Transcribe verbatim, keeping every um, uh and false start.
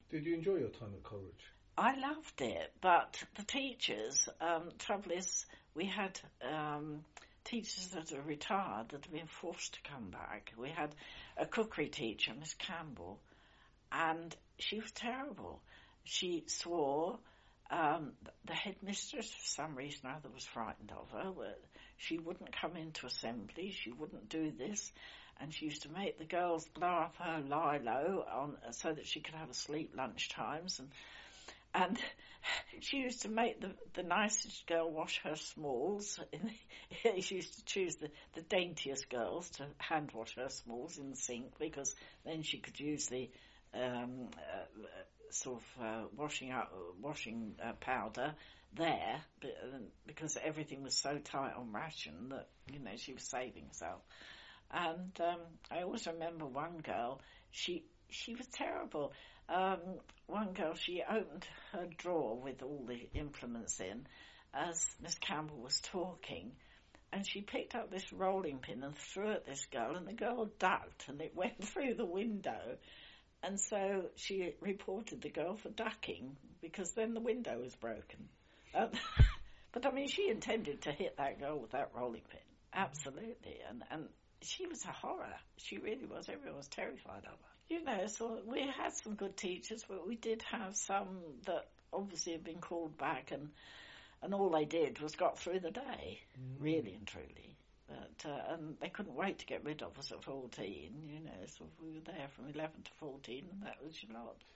Did you enjoy your time at Coleridge? I loved it, but the teachers, um, trouble is, we had um, teachers that are retired that have been forced to come back. We had a cookery teacher, Miss Campbell, and she was terrible. She swore. Um, the headmistress, for some reason or other, was frightened of her. She wouldn't come into assembly. She wouldn't do this. And she used to make the girls blow up her lilo on, so that she could have a sleep lunch times. And, and she used to make the, the nicest girl wash her smalls. She used to choose the, the daintiest girls to hand wash her smalls in the sink, because then she could use the um, uh, sort of uh, washing out, washing uh, powder there, because everything was so tight on ration that, you know, she was saving herself. And um, I also remember one girl, she she was terrible. Um, one girl, she opened her drawer with all the implements in as Miss Campbell was talking, and she picked up this rolling pin and threw at this girl, and the girl ducked, and it went through the window. And so she reported the girl for ducking, because then the window was broken. Um, but I mean, she intended to hit that girl with that rolling pin. Absolutely. And, and she was a horror. She really was. Everyone was terrified of her. You know, so we had some good teachers, but we did have some that obviously had been called back, and, and all they did was got through the day, mm. really and truly. But, uh, and they couldn't wait to get rid of us at fourteen, you know, so we were there from eleven to fourteen, and that was your lot.